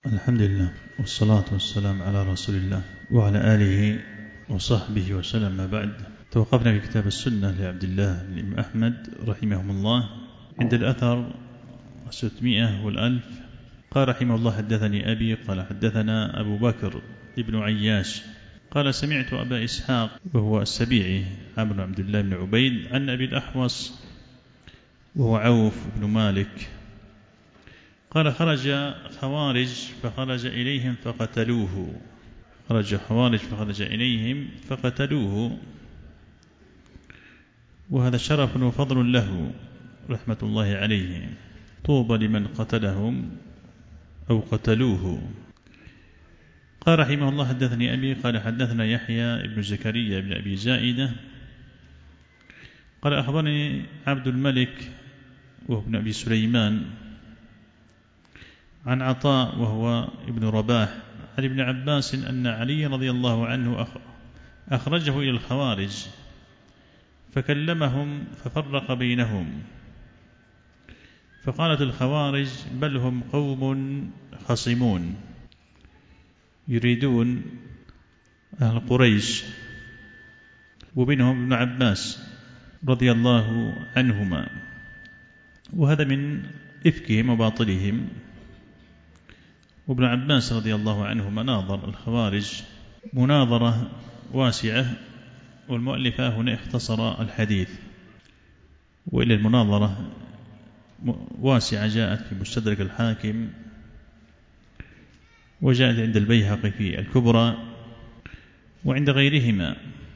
الحمد لله والصلاة والسلام على رسول الله وعلى آله وصحبه وسلم. ما بعد، توقفنا في كتاب السنة لعبد الله بن أحمد رحمه الله عند الأثر 600 والألف. قال رحمه الله: حدثني أبي قال حدثنا أبو بكر ابن عياش قال سمعت أبا إسحاق وهو السبيعي عمرو بن عبد الله بن عبيد عن أبي الأحوص وهو عوف بن مالك قال: خرج خوارج فخرج إليهم فقتلوه. خرج خوارج فخرج إليهم فقتلوه، وهذا شرف وفضل له رحمة الله عليه. طوبى لمن قتلهم أو قتلوه. قال رحمه الله: حدثني أبي قال حدثنا يحيى بن زكريا بن أبي زائدة قال أخبرني عبد الملك وهو ابن أبي سليمان عن عطاء وهو ابن رباح عن ابن عباس أن علي رضي الله عنه أخرجه إلى الخوارج فكلمهم ففرق بينهم، فقالت الخوارج: بل هم قوم خصمون يريدون أهل قريش، وبينهم ابن عباس رضي الله عنهما، وهذا من إفكهم وباطلهم. وابن عباس رضي الله عنهما ناظر الخوارج مناظرة واسعة، والمؤلف هنا اختصر الحديث، وإلى المناظرة واسعة جاءت في مستدرك الحاكم، وجاءت عند البيهقي في الكبرى وعند غيرهما.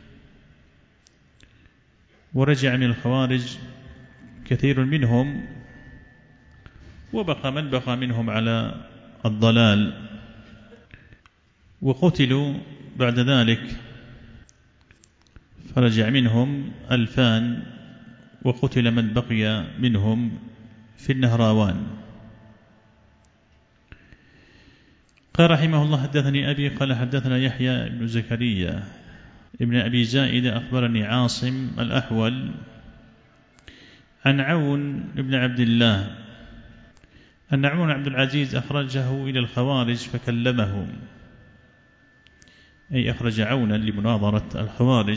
ورجع من الخوارج كثير منهم، وبقى من بقى منهم على الضلال، وقتلوا بعد ذلك، فرجع منهم 2000 وقتل من بقي منهم في النهراوان. قال رحمه الله: حدثني أبي قال حدثنا يحيى بن زكريا ابن أبي زائدة أخبرني عاصم الأحول عن عون بن عبد الله أن عون عبد العزيز أخرجه إلى الخوارج فكلمهم، أي أخرج عونا لمناظرة الخوارج.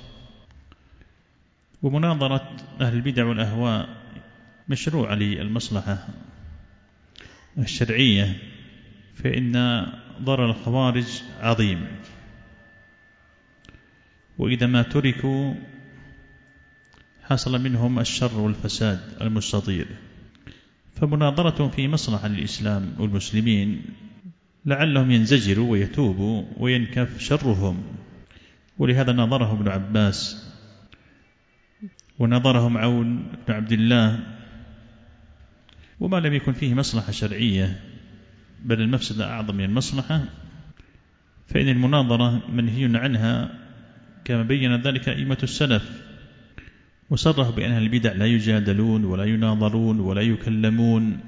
ومناظرة أهل البدع والأهواء مشروع للمصلحة الشرعية، فإن ضرر الخوارج عظيم، وإذا ما تركوا حصل منهم الشر والفساد المستطير، فمناظرة في مصلحة للإسلام والمسلمين لعلهم ينزجروا ويتوبوا وينكف شرهم. ولهذا نظره ابن عباس ونظرهم عون بن عبد الله، وما لم يكن فيه مصلحة شرعية بل المفسدة أعظم من المصلحة، فإن المناظرة منهي عنها كما بين ذلك أئمة السلف، وصرح بأن أهل البدع لا يجادلون ولا يناظرون ولا يكلمون،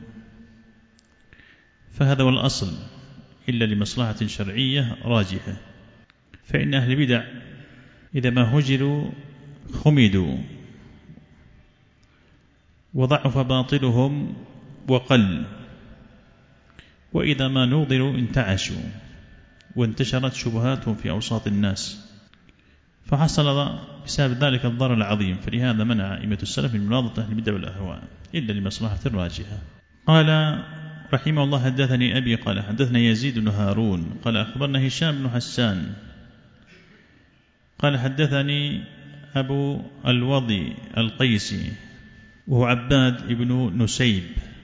فهذا هو الأصل إلا لمصلحة شرعية راجحة. فإن أهل البدع إذا ما هجروا خمدوا وضعف باطلهم وقل، وإذا ما نوضروا انتعشوا وانتشرت شبهاتهم في أوساط الناس، فحصل بسبب ذلك الضرر العظيم. فلهذا منع أئمة السلف من مناظرة أهل البدع والأهواء إلا لمصلحة راجحة. قال رحمه الله: حدثني أبي قال حدثنا يزيد بن هارون قال أخبرنا هشام بن حسان قال حدثني أبو الوضي القيسي وهو عباد بن نسيب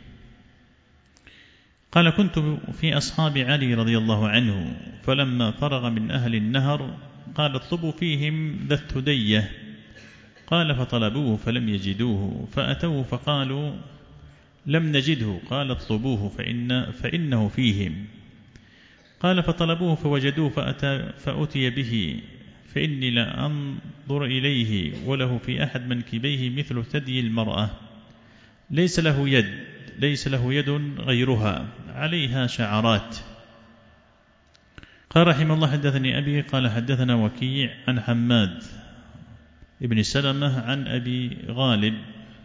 قال: كنت في أصحاب علي رضي الله عنه، فلما فرغ من أهل النهر قال: اطلبوا فيهم ذا الثدية. قال: فطلبوه فلم يجدوه، فأتوه فقالوا: لم نجده. قال: اطلبوه فإنه فيهم. قال: فطلبوه فوجدوه فأتي به، فإني لا أنظر إليه وله في أحد منكبيه مثل ثدي المرأة، ليس له يد غيرها عليها شعرات. قال رحمه الله: حدثني أبي قال حدثنا وكيع عن حماد ابن سلمة عن أبي غالب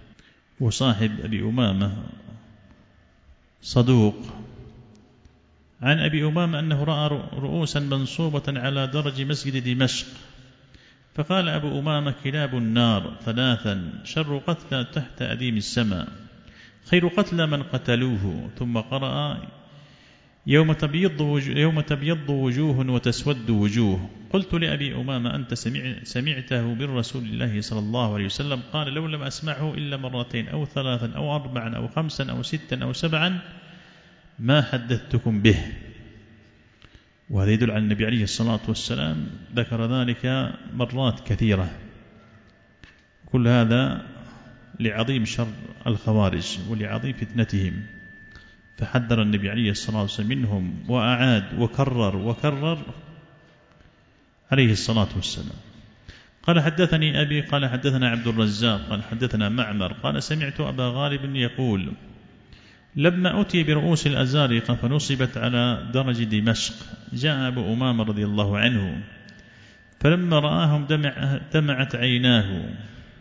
وصاحب أبي أمامة صدوق، عن أبي أمامة أنه رأى رؤوسا منصوبة على درج مسجد دمشق، فقال أبو أمامة: كلاب النار ثلاثا، شر قتلى تحت أديم السماء، خير قتلى من قتلوه. ثم قرأ: يوم تبيض وجوه وتسود وجوه. قلت لأبي أمامة: أنت سمعته من رسول الله صلى الله عليه وسلم؟ قال: لو لم أسمعه إلا مرتين أو ثلاثا أو أربعا أو خمسا أو ستا أو سبعا ما حدثتكم به. وهذا يدل على النبي عليه الصلاة والسلام ذكر ذلك مرات كثيرة. كل هذا لعظيم شر الخوارج ولعظيم فتنتهم، فحذر النبي عليه الصلاة والسلام منهم وأعاد وكرر عليه الصلاة والسلام. قال: حدثني أبي قال حدثنا عبد الرزاق قال حدثنا معمر قال: سمعت أبا غالب يقول: لما أتي برؤوس الأزارقة فنصبت على درج دمشق، جاء أبو أمامة رضي الله عنه، فلما رآهم دمعت عيناه،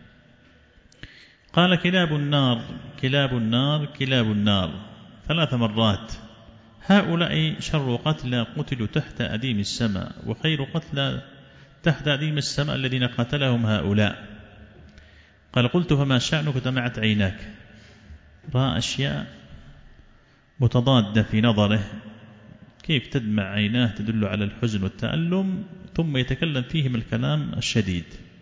قال: كلاب النار كلاب النار كلاب النار 3 مرات، هؤلاء شر قتلى قتلوا تحت أديم السماء، وخير قتلى تحت أديم السماء الذين قتلهم هؤلاء. قال: قلت: فما شأنك دمعت عيناك؟ رأى أشياء متضادة في نظره، كيف تدمع عيناه تدل على الحزن والتألم، ثم يتكلم فيهم الكلام الشديد،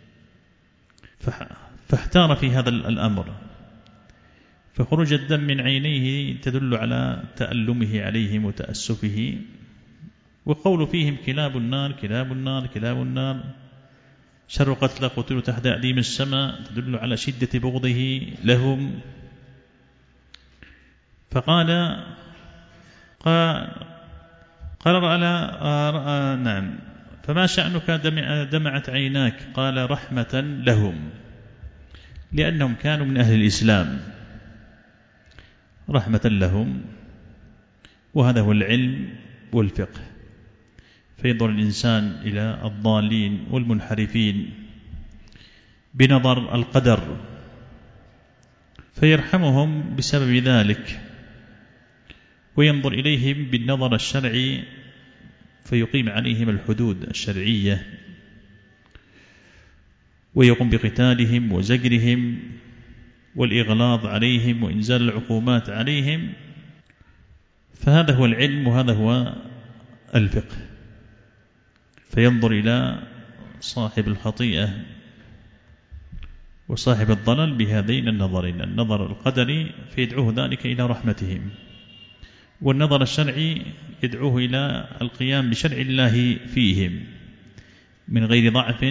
فاحتار في هذا الأمر، فخروج الدم من عينيه تدل على تألمه عليهم وتأسفه، وقول فيهم كلاب النار كلاب النار كلاب النار شر قتلى قتلوا تحت أديم السماء تدل على شدة بغضه لهم. فقال نعم، فما شأنك دمعت عيناك؟ قال: رحمة لهم، لأنهم كانوا من أهل الإسلام، رحمة لهم. وهذا هو العلم والفقه، فينظر الإنسان إلى الضالين والمنحرفين بنظر القدر فيرحمهم بسبب ذلك، وينظر إليهم بالنظر الشرعي فيقيم عليهم الحدود الشرعية، ويقوم بقتالهم وزجرهم والإغلاظ عليهم وإنزال العقوبات عليهم. فهذا هو العلم وهذا هو الفقه. فينظر إلى صاحب الخطيئة وصاحب الضلال بهذين النظرين، النظر القدري فيدعوه ذلك إلى رحمتهم، والنظر الشرعي يدعوه إلى القيام بشرع الله فيهم من غير ضعف،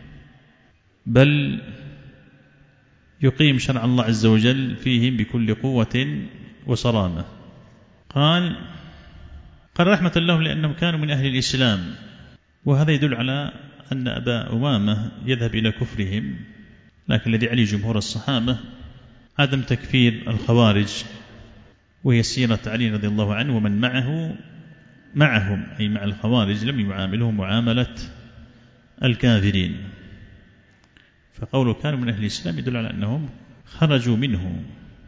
بل يقيم شرع الله عز وجل فيهم بكل قوة وصرامة. قال رحمة لهم لأنهم كانوا من أهل الإسلام. وهذا يدل على أن أبا أمامة يذهب إلى كفرهم، لكن الذي عليه جمهور الصحابة عدم تكفير الخوارج، وهي سيرة علي رضي الله عنه ومن معهم أي مع الخوارج لم يعاملهم معاملة الكافرين، فقوله كانوا من أهل الإسلام يدل على أنهم خرجوا منه.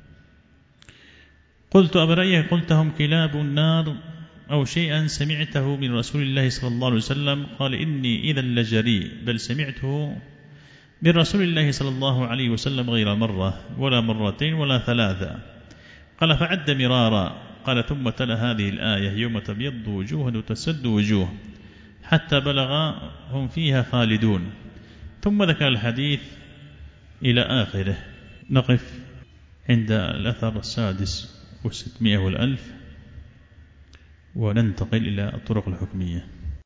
قلت: أبرأيه قلتهم كلاب النار أو شيئا سمعته من رسول الله صلى الله عليه وسلم؟ قال: إني إذا لجريء، بل سمعته من رسول الله صلى الله عليه وسلم غير مرة ولا مرتين ولا 3. قال: فعد مرارا. قال: ثم تلا هذه الآية: يوم تبيض وجوه وتسود وجوه، حتى بلغ هم فيها خالدون. ثم ذكر الحديث إلى آخره. نقف عند الأثر 600 و1000 وننتقل إلى الطرق الحكمية.